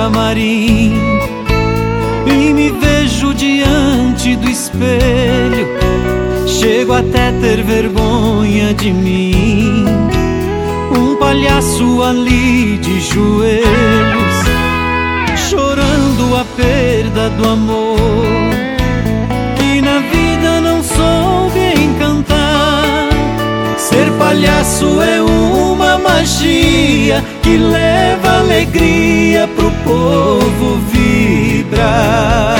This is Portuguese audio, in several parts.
camarim e me vejo diante do espelho, chego até ter vergonha de mim. Um palhaço ali de joelhos, chorando a perda do amor, que na vida não soube encantar. Ser palhaço é uma magia que leva alegria pro povo vibrar.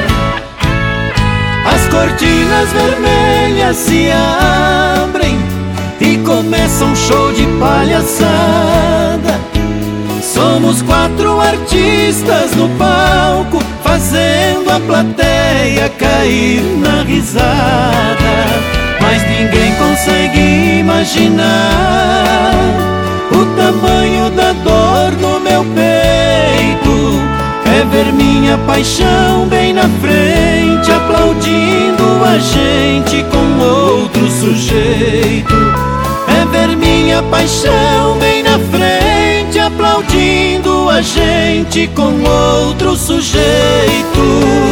As cortinas vermelhas se abrem e começa um show de palhaçada. Somos 4 artistas no palco, fazendo a plateia cair na risada. Mas ninguém consegue imaginar o tamanho da dor no meu peito. É ver minha paixão bem na frente, aplaudindo a gente com outro sujeito. É ver minha paixão bem na frente, aplaudindo a gente com outro sujeito.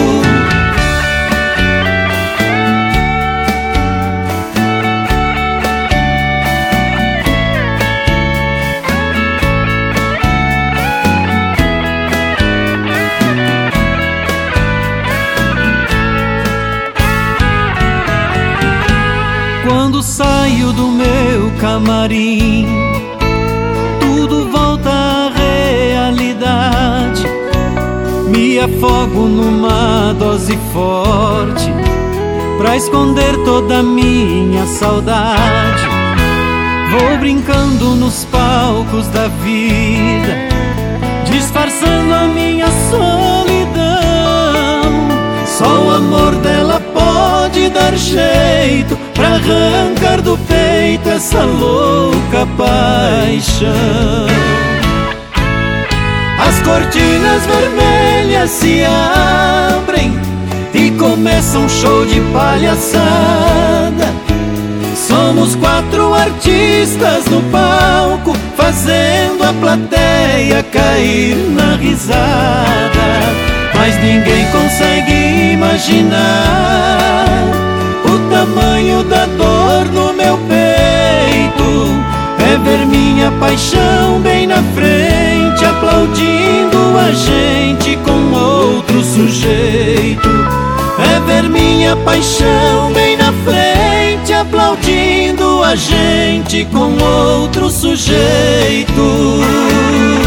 Quando saio do meu camarim, tudo volta à realidade. Me afogo numa dose forte pra esconder toda a minha saudade. Vou brincando nos palcos da vida, disfarçando a minha solidão. Só o amor dela pode dar jeito pra arrancar do peito essa louca paixão. As cortinas vermelhas se abrem e começa um show de palhaçada. Somos 4 artistas no palco, fazendo a plateia cair na risada. Mas ninguém consegue imaginar o tamanho da dor no meu peito. É ver minha paixão bem na frente, aplaudindo a gente com outro sujeito. É ver minha paixão bem na frente, aplaudindo a gente com outro sujeito.